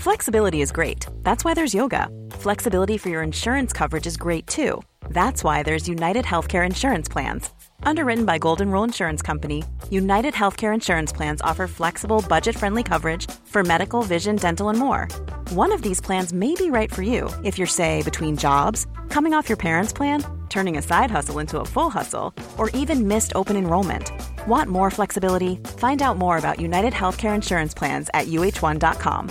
Flexibility is great. That's why there's yoga. Flexibility for your insurance coverage is great too. That's why there's United Healthcare Insurance Plans. Underwritten by Golden Rule Insurance Company, United Healthcare Insurance Plans offer flexible, budget-friendly coverage for medical, vision, dental, and more. One of these plans may be right for you if you're, say, between jobs, coming off your parents' plan, turning a side hustle into a full hustle, or even missed open enrollment. Want more flexibility? Find out more about United Healthcare Insurance Plans at uh1.com.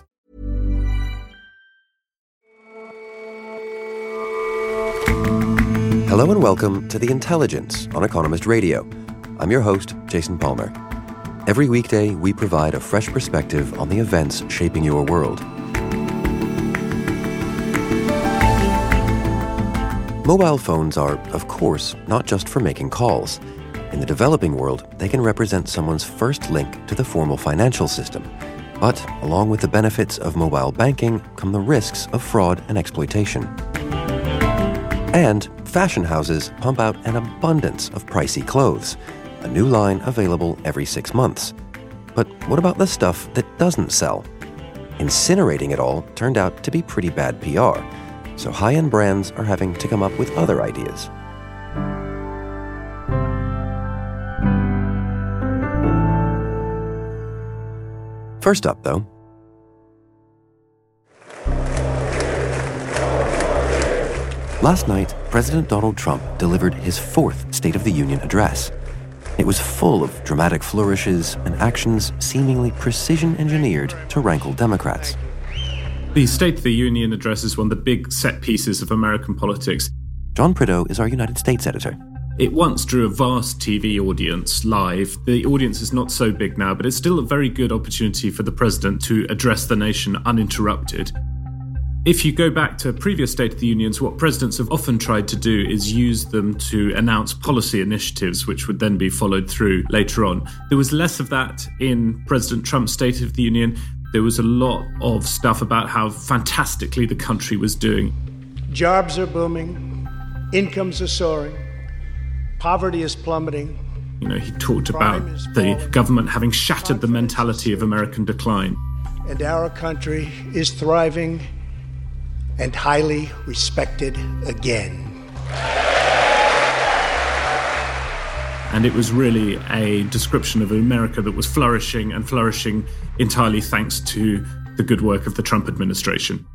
Hello and welcome to The Intelligence on Economist Radio. I'm your host, Jason Palmer. Every weekday, we provide a fresh perspective on the events shaping your world. Mobile phones are, of course, not just for making calls. In the developing world, they can represent someone's first link to the formal financial system. But along with the benefits of mobile banking come the risks of fraud and exploitation. And fashion houses pump out an abundance of pricey clothes, a new line available every 6 months. But what about the stuff that doesn't sell? Incinerating it all turned out to be pretty bad PR, so high-end brands are having to come up with other ideas. First up, though, last night, President Donald Trump delivered his fourth State of the Union address. It was full of dramatic flourishes and actions seemingly precision-engineered to rankle Democrats. The State of the Union address is one of the big set pieces of American politics. John Prideaux is our United States editor. It once drew a vast TV audience live. The audience is not so big now, but it's still a very good opportunity for the president to address the nation uninterrupted. If you go back to previous State of the Unions, what presidents have often tried to do is use them to announce policy initiatives, which would then be followed through later on. There was less of that in President Trump's State of the Union. There was a lot of stuff about how fantastically the country was doing. Jobs are booming, incomes are soaring, poverty is plummeting. You know, he talked about the government having shattered the mentality of American decline. And our country is thriving and highly respected again. And it was really a description of America that was flourishing and flourishing entirely thanks to the good work of the Trump administration.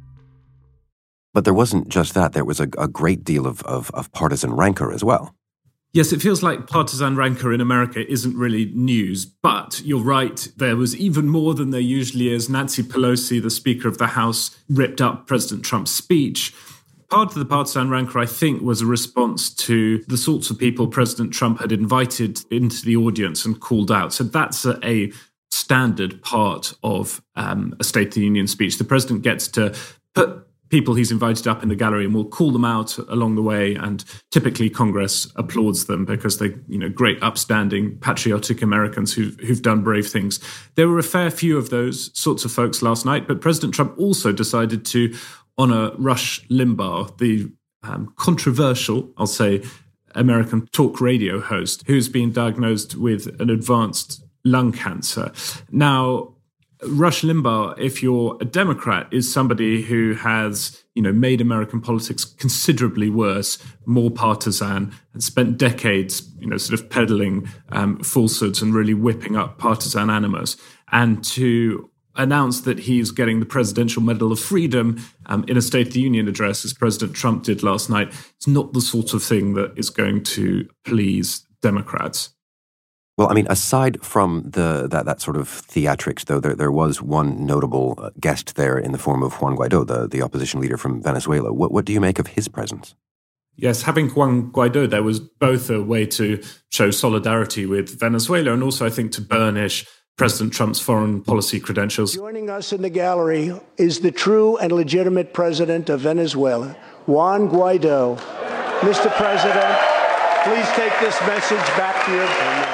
But there wasn't just that. There was a great deal of partisan rancor as well. Yes, it feels like partisan rancor in America isn't really news, but you're right, there was even more than there usually is. Nancy Pelosi, the Speaker of the House, ripped up President Trump's speech. Part of the partisan rancor, I think, was a response to the sorts of people President Trump had invited into the audience and called out. So that's a standard part of a State of the Union speech. The president gets to put people he's invited up in the gallery and will call them out along the way. And typically Congress applauds them because they're, great, upstanding, patriotic Americans who've done brave things. There were a fair few of those sorts of folks last night, but President Trump also decided to honor Rush Limbaugh, the controversial, I'll say, American talk radio host who's been diagnosed with an advanced lung cancer. Now, Rush Limbaugh, if you're a Democrat, is somebody who has, made American politics considerably worse, more partisan, and spent decades, sort of peddling falsehoods and really whipping up partisan animus. And to announce that he's getting the Presidential Medal of Freedom in a State of the Union address, as President Trump did last night, it's not the sort of thing that is going to please Democrats. Well, I mean, aside from that sort of theatrics, though, there was one notable guest there in the form of Juan Guaidó, the opposition leader from Venezuela. What do you make of his presence? Yes, having Juan Guaidó there was both a way to show solidarity with Venezuela and also, I think, to burnish President Trump's foreign policy credentials. Joining us in the gallery is the true and legitimate president of Venezuela, Juan Guaidó. Mr. President, please take this message back to your family.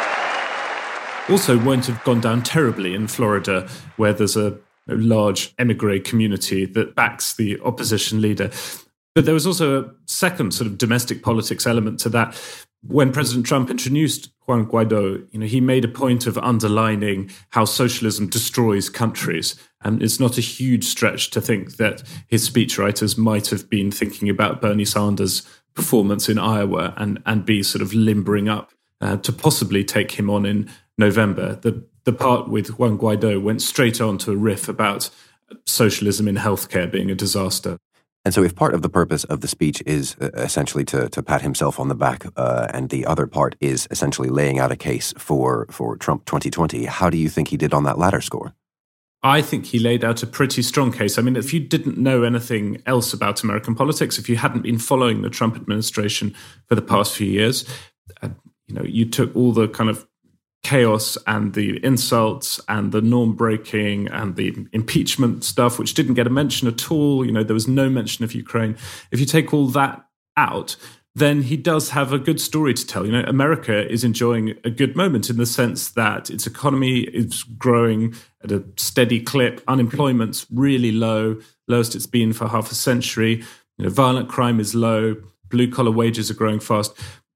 Also won't have gone down terribly in Florida, where there's a large emigre community that backs the opposition leader. But there was also a second sort of domestic politics element to that. when President Trump introduced Juan Guaido, he made a point of underlining how socialism destroys countries. And it's not a huge stretch to think that his speechwriters might have been thinking about Bernie Sanders' performance in Iowa and be sort of limbering up to possibly take him on in November. The part with Juan Guaido went straight on to a riff about socialism in healthcare being a disaster. And so if part of the purpose of the speech is essentially to pat himself on the back and the other part is essentially laying out a case for Trump 2020, how do you think he did on that latter score? I think he laid out a pretty strong case. I mean, if you didn't know anything else about American politics, if you hadn't been following the Trump administration for the past few years, you took all the kind of chaos and the insults and the norm breaking and the impeachment stuff, which didn't get a mention at all. There was no mention of Ukraine. If you take all that out, then he does have a good story to tell. America is enjoying a good moment in the sense that its economy is growing at a steady clip. Unemployment's really low, lowest it's been for half a century. Violent crime is low. Blue-collar wages are growing fast.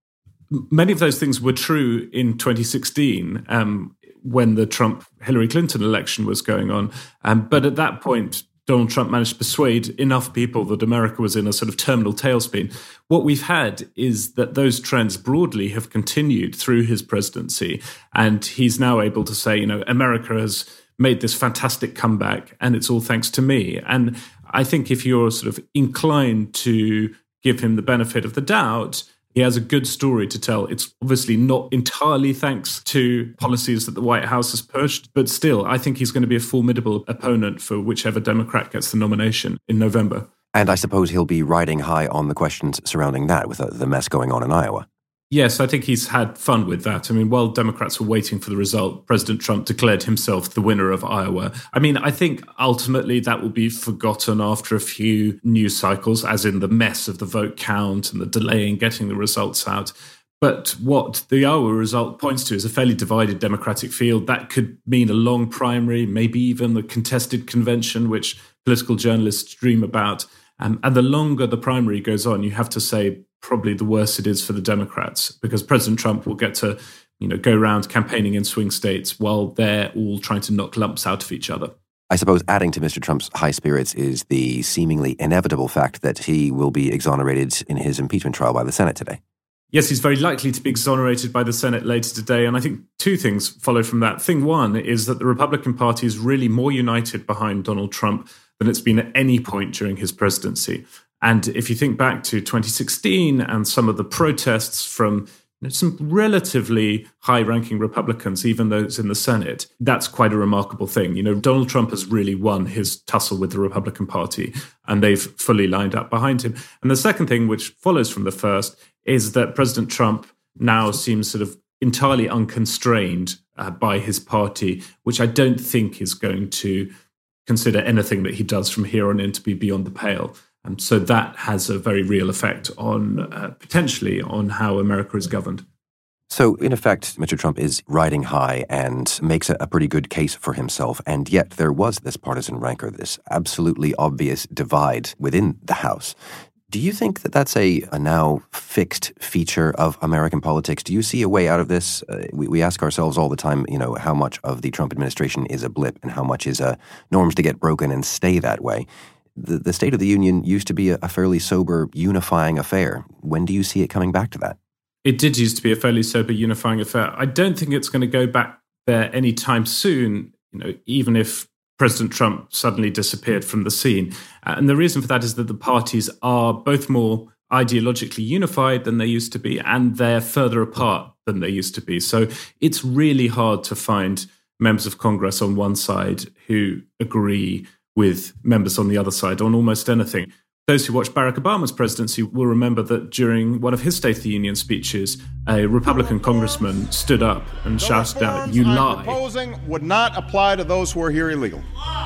Many of those things were true in 2016 when the Trump-Hillary Clinton election was going on. But at that point, Donald Trump managed to persuade enough people that America was in a sort of terminal tailspin. What we've had is that those trends broadly have continued through his presidency. And he's now able to say, America has made this fantastic comeback and it's all thanks to me. And I think if you're sort of inclined to give him the benefit of the doubt, he has a good story to tell. It's obviously not entirely thanks to policies that the White House has pushed, but still, I think he's going to be a formidable opponent for whichever Democrat gets the nomination in November. And I suppose he'll be riding high on the questions surrounding that with the mess going on in Iowa. Yes, I think he's had fun with that. I mean, while Democrats were waiting for the result, President Trump declared himself the winner of Iowa. I mean, I think ultimately that will be forgotten after a few news cycles, as in the mess of the vote count and the delay in getting the results out. But what the Iowa result points to is a fairly divided Democratic field. That could mean a long primary, maybe even the contested convention, which political journalists dream about. And the longer the primary goes on, you have to say probably the worse it is for the Democrats, because President Trump will get to, go around campaigning in swing states while they're all trying to knock lumps out of each other. I suppose adding to Mr. Trump's high spirits is the seemingly inevitable fact that he will be exonerated in his impeachment trial by the Senate today. Yes, he's very likely to be exonerated by the Senate later today. And I think two things follow from that. Thing one is that the Republican Party is really more united behind Donald Trump than it's been at any point during his presidency. And if you think back to 2016 and some of the protests from some relatively high-ranking Republicans, even those in the Senate, that's quite a remarkable thing. Donald Trump has really won his tussle with the Republican Party, and they've fully lined up behind him. And the second thing, which follows from the first, is that President Trump now seems sort of entirely unconstrained by his party, which I don't think is going to consider anything that he does from here on in to be beyond the pale. So that has a very real effect on, potentially, on how America is governed. So, in effect, Mr. Trump is riding high and makes a pretty good case for himself. And yet there was this partisan rancor, this absolutely obvious divide within the House. Do you think that that's a now fixed feature of American politics? Do you see a way out of this? We ask ourselves all the time, how much of the Trump administration is a blip and how much is norms to get broken and stay that way. The State of the Union used to be a fairly sober, unifying affair. When do you see it coming back to that? It did used to be a fairly sober, unifying affair. I don't think it's going to go back there anytime soon, even if President Trump suddenly disappeared from the scene. And the reason for that is that the parties are both more ideologically unified than they used to be, and they're further apart than they used to be. So it's really hard to find members of Congress on one side who agree with members on the other side on almost anything. Those who watched Barack Obama's presidency will remember that during one of his State of the Union speeches, a Republican congressman stood up and shouted out, "You lie." I'm proposing would not apply to those who are here illegal.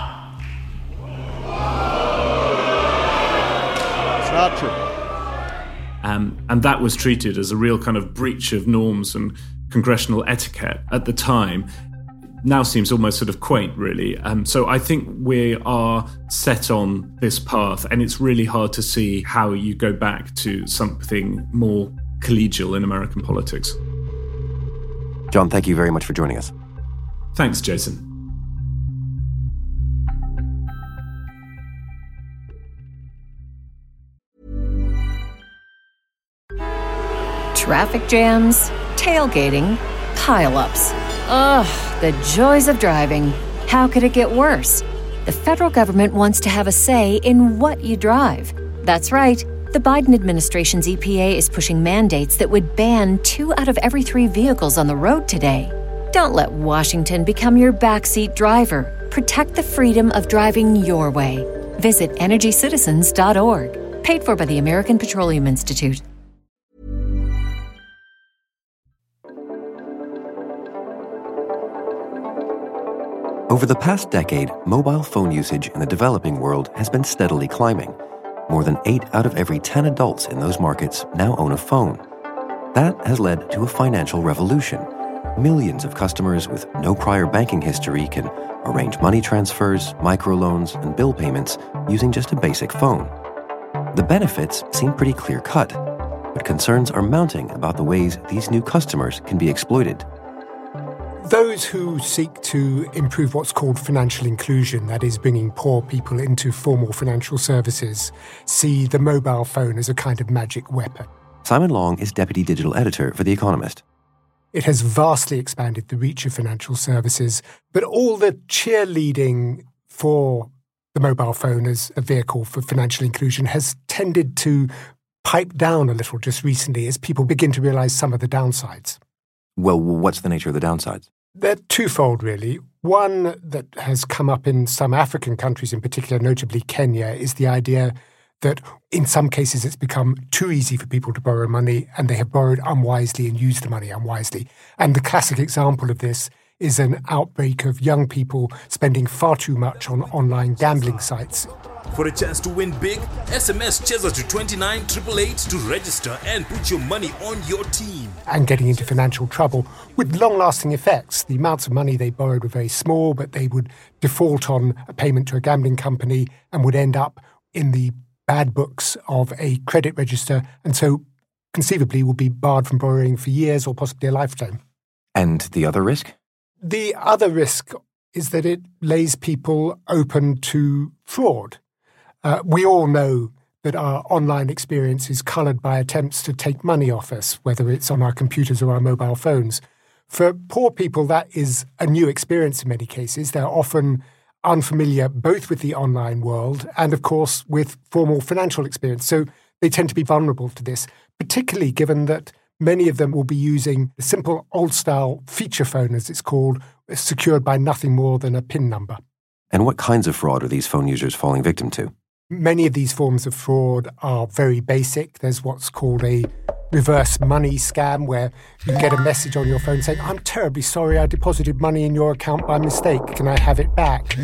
It's not true. And that was treated as a real kind of breach of norms and congressional etiquette at the time. Now seems almost sort of quaint, really. So I think we are set on this path, and it's really hard to see how you go back to something more collegial in American politics. John, thank you very much for joining us. Thanks, Jason. Traffic jams, tailgating, pile-ups. Ugh, the joys of driving. How could it get worse? The federal government wants to have a say in what you drive. That's right. The Biden administration's EPA is pushing mandates that would ban 2 out of every 3 vehicles on the road today. Don't let Washington become your backseat driver. Protect the freedom of driving your way. Visit EnergyCitizens.org. Paid for by the American Petroleum Institute. Over the past decade, mobile phone usage in the developing world has been steadily climbing. More than 8 out of every 10 adults in those markets now own a phone. That has led to a financial revolution. Millions of customers with no prior banking history can arrange money transfers, microloans, and bill payments using just a basic phone. The benefits seem pretty clear-cut, but concerns are mounting about the ways these new customers can be exploited. Those who seek to improve what's called financial inclusion, that is bringing poor people into formal financial services, see the mobile phone as a kind of magic weapon. Simon Long is Deputy Digital Editor for The Economist. It has vastly expanded the reach of financial services, but all the cheerleading for the mobile phone as a vehicle for financial inclusion has tended to pipe down a little just recently as people begin to realize some of the downsides. Well, what's the nature of the downsides? They're twofold, really. One that has come up in some African countries in particular, notably Kenya, is the idea that in some cases it's become too easy for people to borrow money and they have borrowed unwisely and used the money unwisely. And the classic example of this is an outbreak of young people spending far too much on online gambling sites. For a chance to win big, SMS Cheza to 29888 to register and put your money on your team. And getting into financial trouble with long-lasting effects. The amounts of money they borrowed were very small, but they would default on a payment to a gambling company and would end up in the bad books of a credit register, and so conceivably would be barred from borrowing for years or possibly a lifetime. And the other risk? The other risk is that it lays people open to fraud. We all know that our online experience is coloured by attempts to take money off us, whether it's on our computers or our mobile phones. For poor people, that is a new experience in many cases. They're often unfamiliar both with the online world and, of course, with formal financial experience. So they tend to be vulnerable to this, particularly given that many of them will be using a simple old-style feature phone, as it's called, secured by nothing more than a PIN number. And what kinds of fraud are these phone users falling victim to? Many of these forms of fraud are very basic. There's what's called a reverse money scam, where you get a message on your phone saying, "I'm terribly sorry, I deposited money in your account by mistake. Can I have it back?"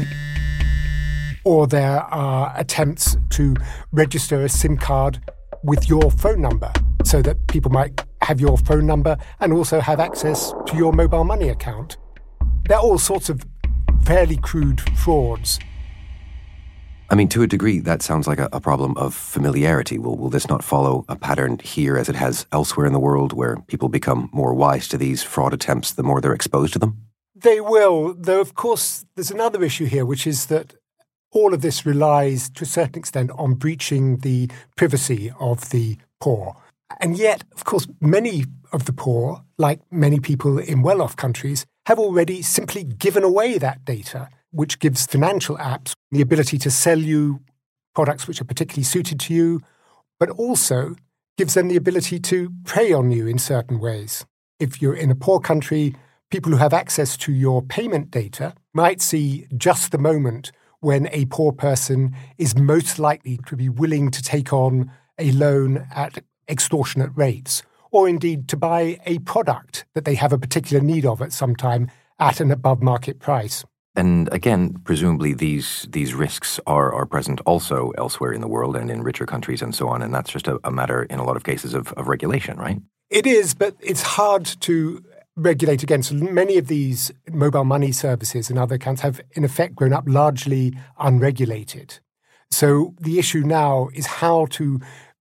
Or there are attempts to register a SIM card with your phone number so that people might have your phone number and also have access to your mobile money account. There are all sorts of fairly crude frauds. I mean, to a degree, that sounds like a problem of familiarity. Will this not follow a pattern here as it has elsewhere in the world, where people become more wise to these fraud attempts the more they're exposed to them? They will, though, of course, there's another issue here, which is that all of this relies, to a certain extent, on breaching the privacy of the poor. And yet, of course, many of the poor, like many people in well-off countries, have already simply given away that data, which gives financial apps the ability to sell you products which are particularly suited to you, but also gives them the ability to prey on you in certain ways. If you're in a poor country, people who have access to your payment data might see just the moment when a poor person is most likely to be willing to take on a loan at extortionate rates, or indeed to buy a product that they have a particular need of at some time at an above-market price. And again, presumably these risks are present also elsewhere in the world and in richer countries and so on, and that's just a matter in a lot of cases of regulation, right? It is, but it's hard to regulate against. Many of these mobile money services and other accounts have, in effect, grown up largely unregulated. So the issue now is how to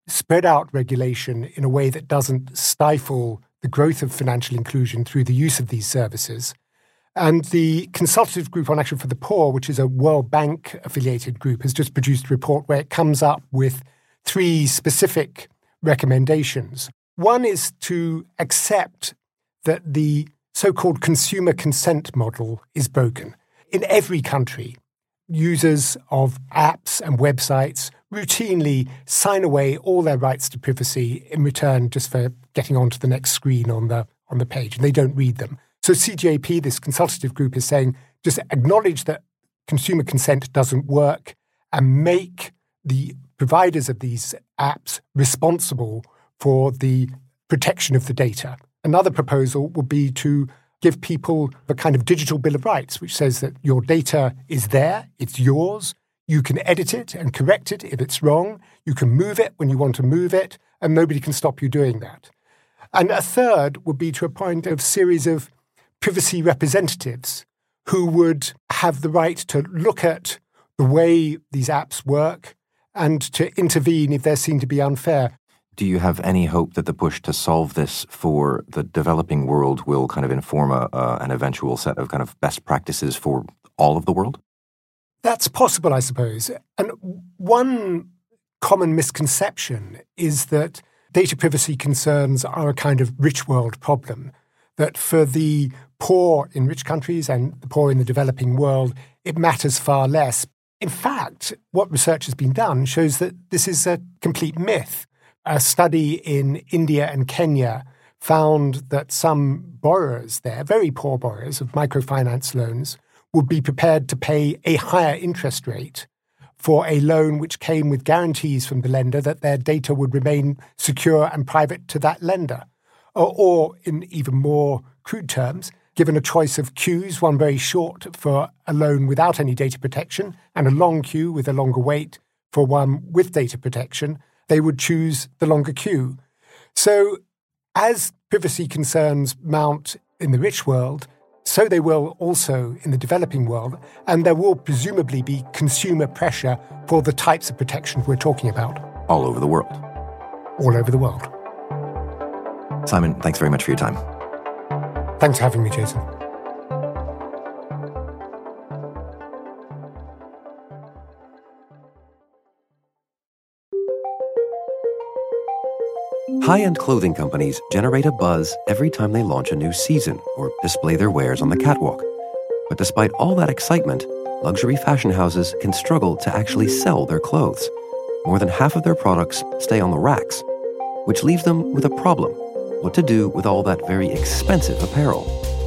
spread out regulation in a way that doesn't stifle the growth of financial inclusion through the use of these services. And the Consultative Group on Action for the Poor, which is a World Bank-affiliated group, has just produced a report where it comes up with 3 specific recommendations. One is to accept that the so-called consumer consent model is broken. In every country, users of apps and websites routinely sign away all their rights to privacy in return just for getting onto the next screen on the page, and they don't read them. So CGAP, this consultative group, is saying just acknowledge that consumer consent doesn't work and make the providers of these apps responsible for the protection of the data. Another proposal would be to give people a kind of digital bill of rights, which says that your data is there, it's yours, you can edit it and correct it if it's wrong, you can move it when you want to move it, and nobody can stop you doing that. And a third would be to appoint a series of privacy representatives who would have the right to look at the way these apps work and to intervene if they're seen to be unfair. Do you have any hope that the push to solve this for the developing world will kind of inform an eventual set of kind of best practices for all of the world? That's possible, I suppose. And one common misconception is that data privacy concerns are a kind of rich world problem, that for the poor in rich countries and the poor in the developing world, it matters far less. In fact, what research has been done shows that this is a complete myth. A study in India and Kenya found that some borrowers there, very poor borrowers of microfinance loans, would be prepared to pay a higher interest rate for a loan which came with guarantees from the lender that their data would remain secure and private to that lender. Or in even more crude terms, given a choice of queues, one very short for a loan without any data protection and a long queue with a longer wait for one with data protection, they would choose the longer queue. So as privacy concerns mount in the rich world, so they will also in the developing world, and there will presumably be consumer pressure for the types of protection we're talking about. All over the world. All over the world. Simon, thanks very much for your time. Thanks for having me, Jason. High-end clothing companies generate a buzz every time they launch a new season or display their wares on the catwalk. But despite all that excitement, luxury fashion houses can struggle to actually sell their clothes. More than half of their products stay on the racks, which leaves them with a problem: what to do with all that very expensive apparel.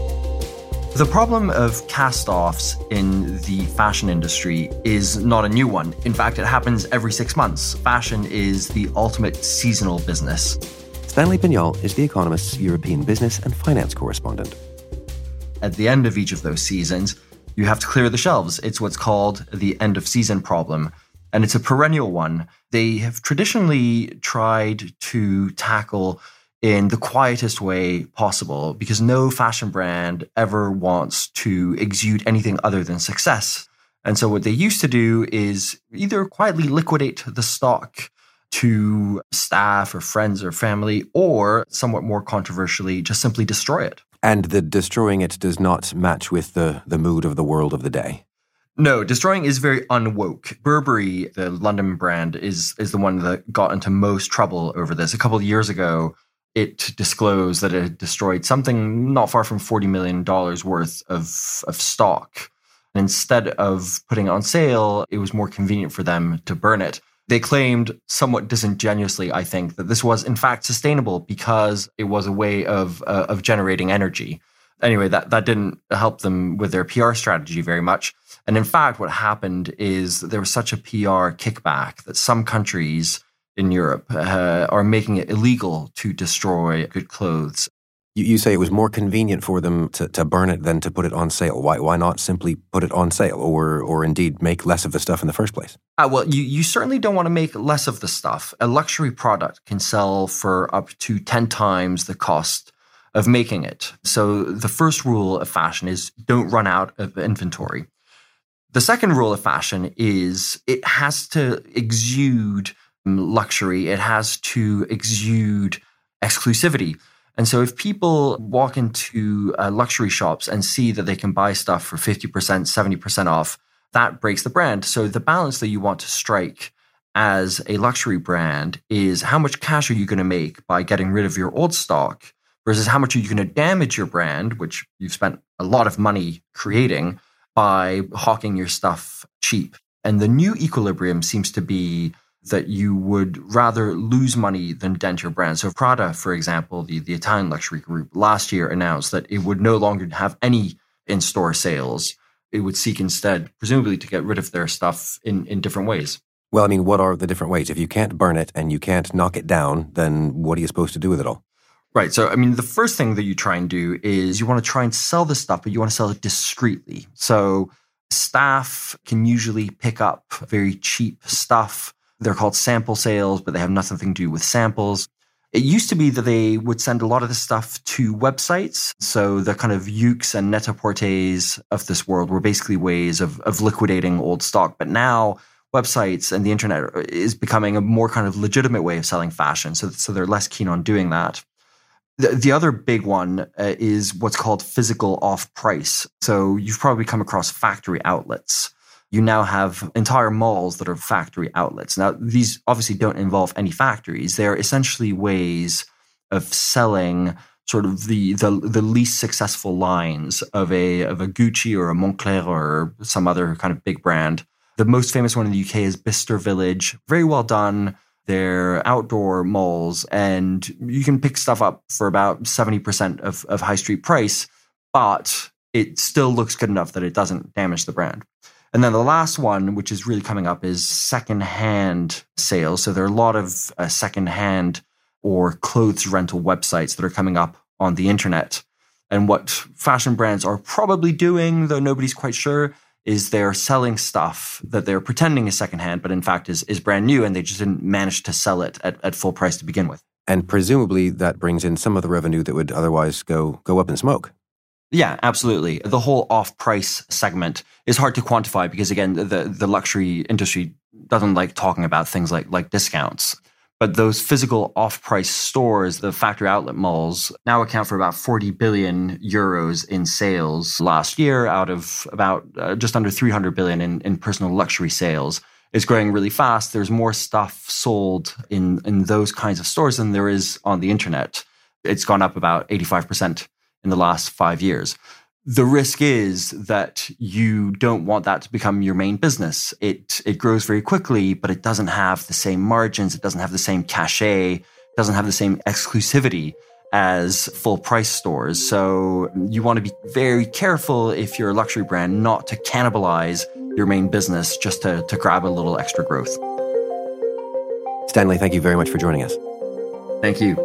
The problem of cast-offs in the fashion industry is not a new one. In fact, it happens every 6 months. Fashion is the ultimate seasonal business. Stanley Pignol is The Economist's European business and finance correspondent. At the end of each of those seasons, you have to clear the shelves. It's what's called the end-of-season problem, and it's a perennial one. They have traditionally tried to tackle in the quietest way possible, because no fashion brand ever wants to exude anything other than success. And so what they used to do is either quietly liquidate the stock to staff or friends or family, or somewhat more controversially, just simply destroy it. And the destroying it does not match with the mood of the world of the day. No, destroying is very unwoke. Burberry, the London brand, is the one that got into most trouble over this. A couple of years ago, it disclosed that it had destroyed something not far from $40 million worth of stock. And instead of putting it on sale, it was more convenient for them to burn it. They claimed, somewhat disingenuously, I think, that this was in fact sustainable because it was a way of generating energy. Anyway, that didn't help them with their PR strategy very much. And in fact, what happened is that there was such a PR kickback that some countries in Europe are making it illegal to destroy good clothes. You say it was more convenient for them to burn it than to put it on sale. Why not simply put it on sale or indeed make less of the stuff in the first place? Well, you certainly don't want to make less of the stuff. A luxury product can sell for up to 10 times the cost of making it. So the first rule of fashion is don't run out of inventory. The second rule of fashion is it has to exude luxury, it has to exude exclusivity. And so if people walk into luxury shops and see that they can buy stuff for 50%, 70% off, that breaks the brand. So the balance that you want to strike as a luxury brand is how much cash are you going to make by getting rid of your old stock versus how much are you going to damage your brand, which you've spent a lot of money creating, by hawking your stuff cheap. And the new equilibrium seems to be that you would rather lose money than dent your brand. So Prada, for example, the Italian luxury group, last year announced that it would no longer have any in-store sales. It would seek instead, presumably, to get rid of their stuff in different ways. Well, I mean, what are the different ways? If you can't burn it and you can't knock it down, then what are you supposed to do with it all? Right. So, I mean, the first thing that you try and do is you want to try and sell the stuff, but you want to sell it discreetly. So staff can usually pick up very cheap stuff. They're called sample sales, but they have nothing to do with samples. It used to be that they would send a lot of the stuff to websites. So the kind of Yoox and Net-a-Porters of this world were basically ways of liquidating old stock. But now websites and the internet is becoming a more kind of legitimate way of selling fashion. So they're less keen on doing that. The other big one is what's called physical off-price. So you've probably come across factory outlets. You now have entire malls that are factory outlets. Now, these obviously don't involve any factories. They're essentially ways of selling sort of the least successful lines of a Gucci or a Moncler or some other kind of big brand. The most famous one in the UK is Bicester Village. Very well done. They're outdoor malls, and you can pick stuff up for about 70% of high street price, but it still looks good enough that it doesn't damage the brand. And then the last one, which is really coming up, is secondhand sales. So there are a lot of secondhand or clothes rental websites that are coming up on the internet. And what fashion brands are probably doing, though nobody's quite sure, is they're selling stuff that they're pretending is secondhand, but in fact is brand new, and they just didn't manage to sell it at full price to begin with. And presumably that brings in some of the revenue that would otherwise go up in smoke. Yeah, absolutely. The whole off-price segment is hard to quantify because, again, the luxury industry doesn't like talking about things like discounts. But those physical off-price stores, the factory outlet malls, now account for about 40 billion euros in sales last year out of about just under 300 billion in personal luxury sales. It's growing really fast. There's more stuff sold in those kinds of stores than there is on the internet. It's gone up about 85% in the last 5 years. The risk is that you don't want that to become your main business. It grows very quickly, but it doesn't have the same margins. It doesn't have the same cachet. It doesn't have the same exclusivity as full price stores. So you want to be very careful if you're a luxury brand not to cannibalize your main business just to grab a little extra growth. Stanley, thank you very much for joining us. Thank you.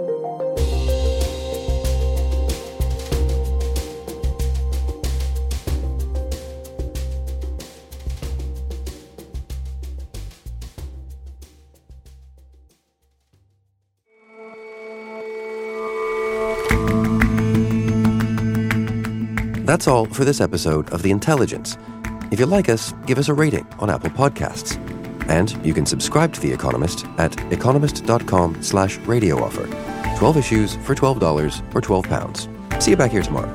That's all for this episode of The Intelligence. If you like us, give us a rating on Apple Podcasts. And you can subscribe to The Economist at economist.com/radio offer. 12 issues for $12 or £12. See you back here tomorrow.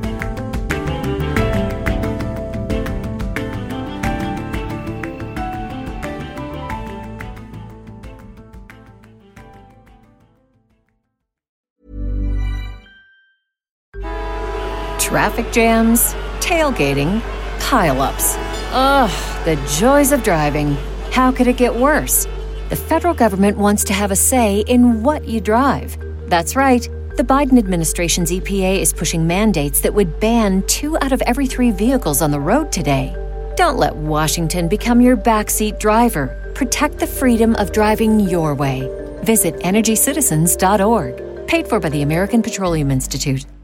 Traffic jams, tailgating, pile-ups. Ugh, the joys of driving. How could it get worse? The federal government wants to have a say in what you drive. That's right. The Biden administration's EPA is pushing mandates that would ban 2 out of every 3 vehicles on the road today. Don't let Washington become your backseat driver. Protect the freedom of driving your way. Visit EnergyCitizens.org. Paid for by the American Petroleum Institute.